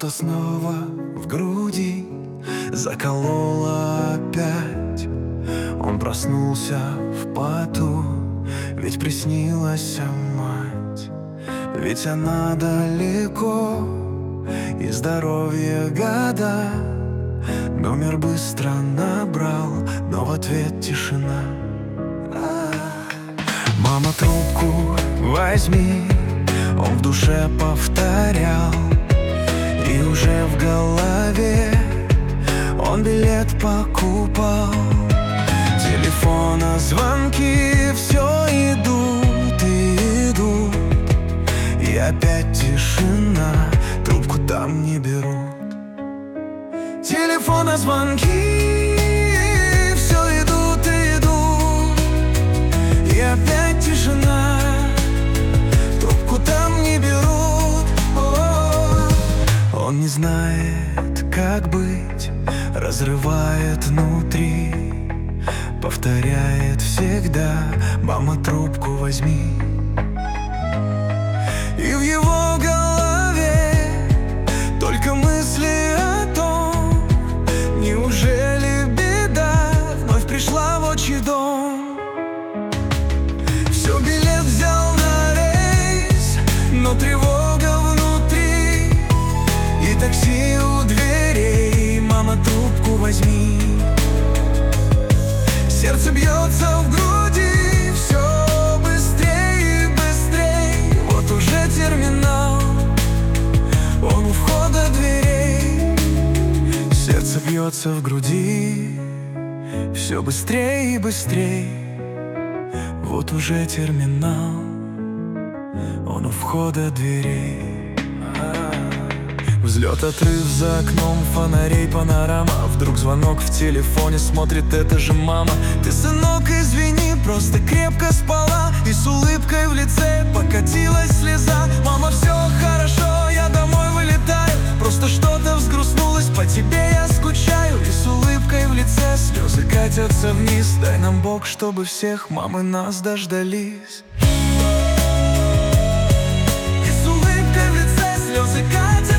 Что-то снова в груди закололо опять. Он проснулся в поту, ведь приснилась мать. Ведь она далеко, и здоровье года. Номер быстро набрал, но в ответ тишина. Мама, трубку возьми, он в душе повторял. И уже в голове он билет покупал. Телефона звонки все идут и идут, и опять тишина, трубку там не берут. Телефона звонки все идут и идут, и опять тишина, трубку там не берут. Он не знает, как быть, разрывает внутри, повторяет всегда: мама, трубку возьми. И в его голове только мысли о том, неужели беда вновь пришла в отчий дом. Все, билет взял на рейс, но тревога внутри, и такси у дверей: мама, трубку возьми. Сердце бьется в груди все быстрее и быстрее. Вот уже терминал, он у входа дверей. Сердце бьется в груди все быстрее и быстрее. Вот уже терминал, он у входа дверей. Взлет, отрыв, за окном фонарей панорама. Вдруг звонок в телефоне, смотрит, это же мама. Ты, сынок, извини, просто крепко спала. И с улыбкой в лице покатилась слеза. Мама, все хорошо, я домой вылетаю, просто что-то взгрустнулось, по тебе я скучаю. И с улыбкой в лице слезы катятся вниз. Дай нам Бог, чтобы всех мамы нас дождались. И с улыбкой в лице слезы катятся